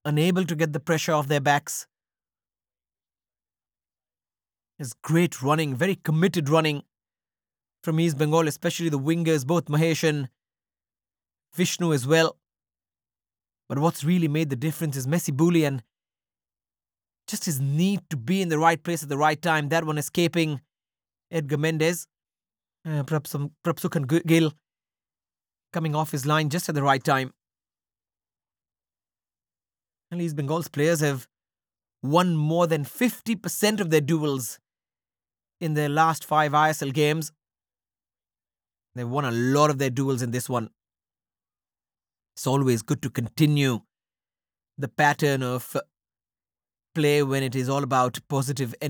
unable to get the pressure off their backs. It's great running, very committed running from East Bengal, especially the wingers, both Mahesh and Vishnu as well. But what's really made the difference is Messi Bully and just his need to be in the right place at the right time. That one escaping Edgar Mendes. Prabsukhan Gill coming off his line just at the right time. And East Bengal's players have won more than 50% of their duels in their last 5 ISL games. They've won a lot of their duels in this one. It's always good to continue the pattern of play when it is all about positive energy.